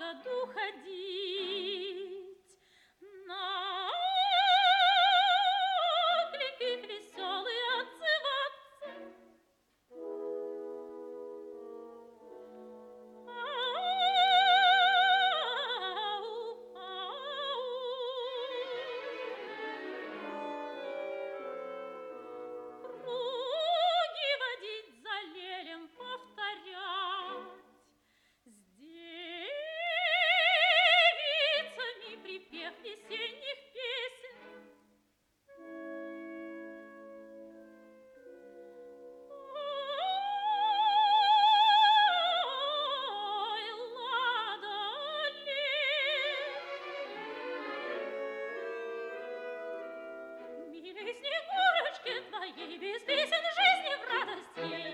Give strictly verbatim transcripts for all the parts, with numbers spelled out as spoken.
ягоду ходить, на оклики веселые отзываться. Круги водить за лелем повторять, с девицами припев весенних песен. Ой, ладали, милей Снегурочке твоей без песен жизни в радость ей.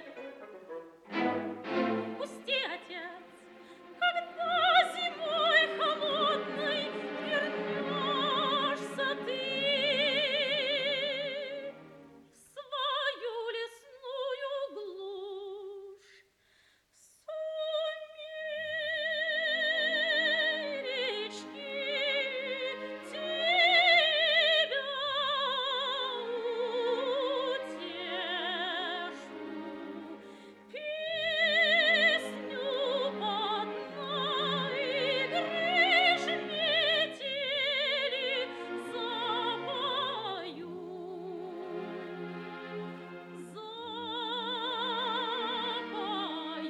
Пусти, отец, когда зимой холодной вернешься ты в свою лесную глушь, в сумеречки тебя утешу, песню подной гришь метели запою, запою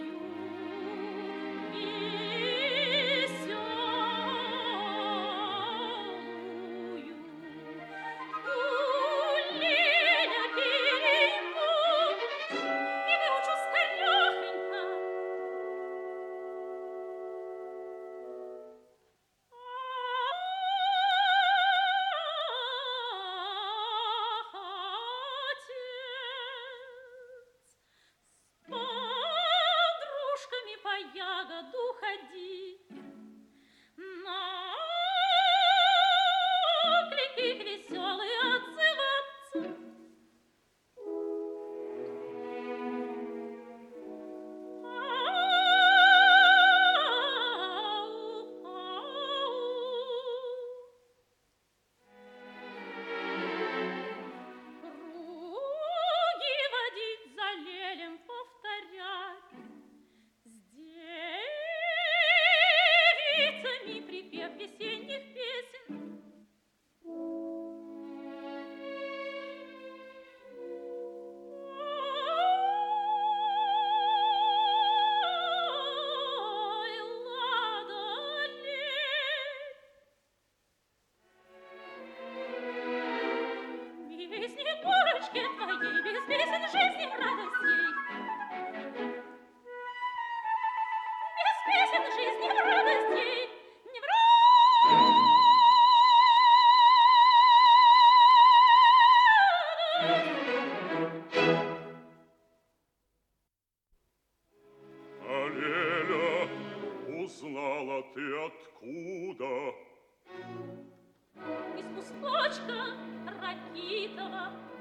веселую. Гуляя перейду и выучу скорехонько. Ах, отец, с подружками по ягоду ходить, на оклики веселые отзываться. Круги водить за лелем повторять, с девицами припев весенних песен. Ой, ладали, милей Снегурочке твоей без песен жизни в радость ей. Без песен жизни в радость ей, не в радость. А Леля, узнала ты откуда? Из кусточка Ракитова